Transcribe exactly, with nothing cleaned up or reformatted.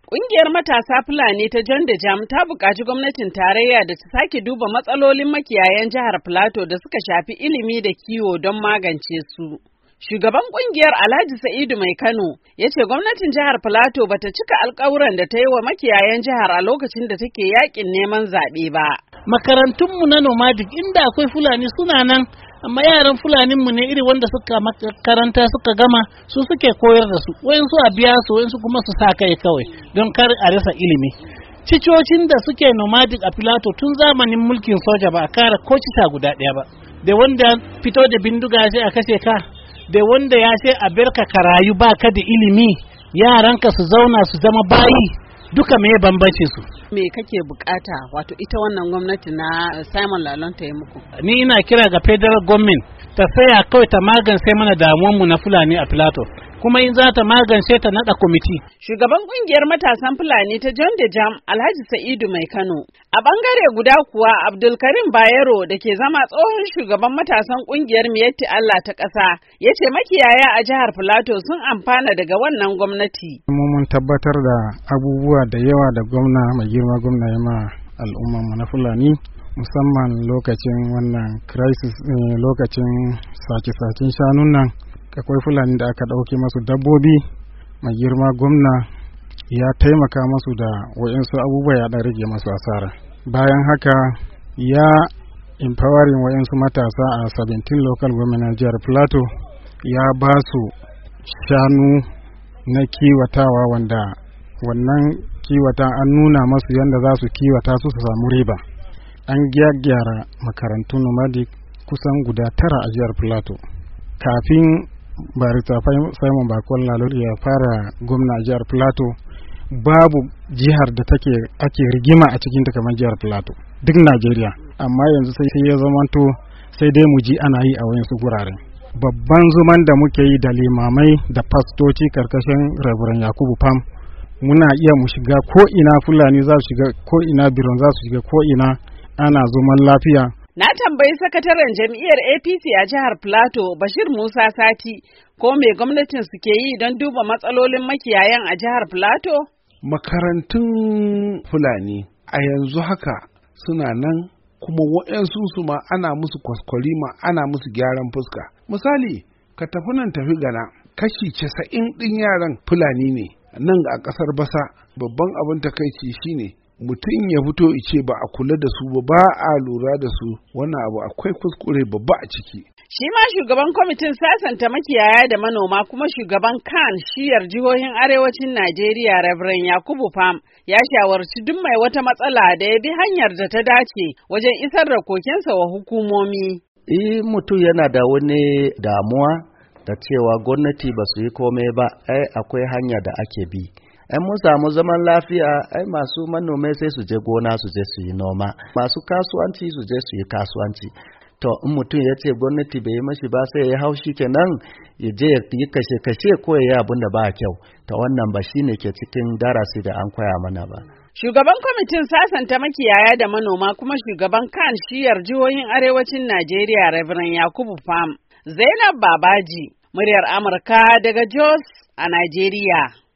Ƙungiyar matasa Fulani ta John da Jam ta buƙaci gwamnatin tarayya da ta sake duba matsalolin makiyayan jihar Plateau da suka shafi ilimi da kiwo don magance su. Shugaban ƙungiyar Alhaji Sa'idu Mai Kano ya ce gwamnatin jihar Plateau bata cika alƙawuran da ta yi wa makiyayan jihar a lokacin da take yaƙin neman zaɓe ba. Makarantunmu na nomadic inda akwai Fulani suna nan, amma yaran Fulanin mu ne iri wanda suka makaranta suka gama su suke koyar da su, wayansu a biya su, wayansu kuma su sa kai kawai don kar a rasa ilimi. Cicocin da suke nomadic a Plateau tun zamanin mulkin soja ba a kara ko cita guda ɗaya ba, da wanda fito da bindiga sai a kashe ka, da wanda ya ce a barka ka rayu baka da ilimi, yaranka su zauna su zama bayi, duka me bambanci su. Me kake bukata wato ita wannan gwamnati na Simon Lalong ta yi muku? Ni ina kira ga federal government ta tsaya kawai ta magance mana damuwanmu na Fulani a Plateau, kuma in za ta magance ta nada kwamiti. Shugaban kungiyar matasan Fulani ta John da Jam Alhaji Sa'idu Mai Kano. A bangare guda kuwa Abdulkarim Bayero da ke zama tsohon shugaban matasan kungiyar Miyatti Allah ta ƙasa ya ce makiyaya a jihar Plateau sun amfana daga wannan gwamnati. Mun tabbatar da abubuwa da yawa da gwamna mai girma gwamna ya ma al'umma na Fulani, musamman lokacin wannan crisis, lokacin sace-sacen shanun nan. Akwai Fulani da aka ɗauke masu dabbobi, mai girma gwamna ya taimaka masu da wa'insu abubuwa ya ɗan rage masu asara. Bayan haka ya empowering wa'insu matasa a seventeen local government na jihar Plateau, ya ba su shanu na kiwatawa wanda wannan kiwata an nuna masu yadda za su kiwata su su samu riba. An gyaggyara makarantu nomadic kusan guda tara a jihar Plateau. Kafin Barista Simon Bakon Lalong ya fara gwamna a jihar Plateau, babu jihar da take ake rigima a cikin ta kamar jihar Plateau duk Najeriya, amma yanzu sai sai ya zamanto sai dai mu ji ana yi a wayansu gurare. Babban zuman da muke yi da limamai da fastoci karkashin Reverend Yakubu Pam, muna iya mu shiga ko ina, Fulani za su shiga ko ina, Biron za su shiga ko ina, ana zuman lafiya. Na tambayi sakataren jam'iyyar A P C a jihar Plateau, Bashir Musa Sati, ko me gwamnatin suke yi don duba matsalolin makiyayan a jihar Plateau? Makarantun Fulani a yanzu haka suna nan, kuma waɗansu su ma ana musu kwaskwarima, ana musu gyaran fuska. Misali, ka tafi nan tafi gana, kashi casa'in ɗin yaran Fulani ne nan a ƙasar Basa. Babban abin takaici shine mutum ya fito ice ba a kula da su ba, ba a lura da su, wannan abu akwai kuskure babba a ciki. Shi ma shugaban kwamitin sasanta makiyaya da manoma kuma shugaban kan shiyar jihohin arewacin Najeriya Reverend Yakubu Pam ya shawarci duk mai wata matsala da ya bi hanyar da ta dace wajen isar da kokensa wa hukumomi. Eh, mutum yana da wani damuwa da cewa gwamnati ba su yi komai ba, ai akwai hanya da ake bi. ‘Yan mun samu zaman lafiya, ai masu manomai sai su je gona su je su yi noma, masu kasuwanci su je su yi kasuwanci. To, in mutum ya ce gwamnati bai yi mashi ba sai ya haushi kenan ya je ya yi kashe-kashe ko ya yi abin da ba kyau. Ta wannan ba shi ne ke cikin darasi da an koya mana ba. Shugaban kwamitin sasanta makiyaya da manoma kuma shugaban kan shiyar jihohin arewacin Najeriya Reverend Yakubu Pam. Zainab Babaji, muryar Amurka daga Jos a Najeriya.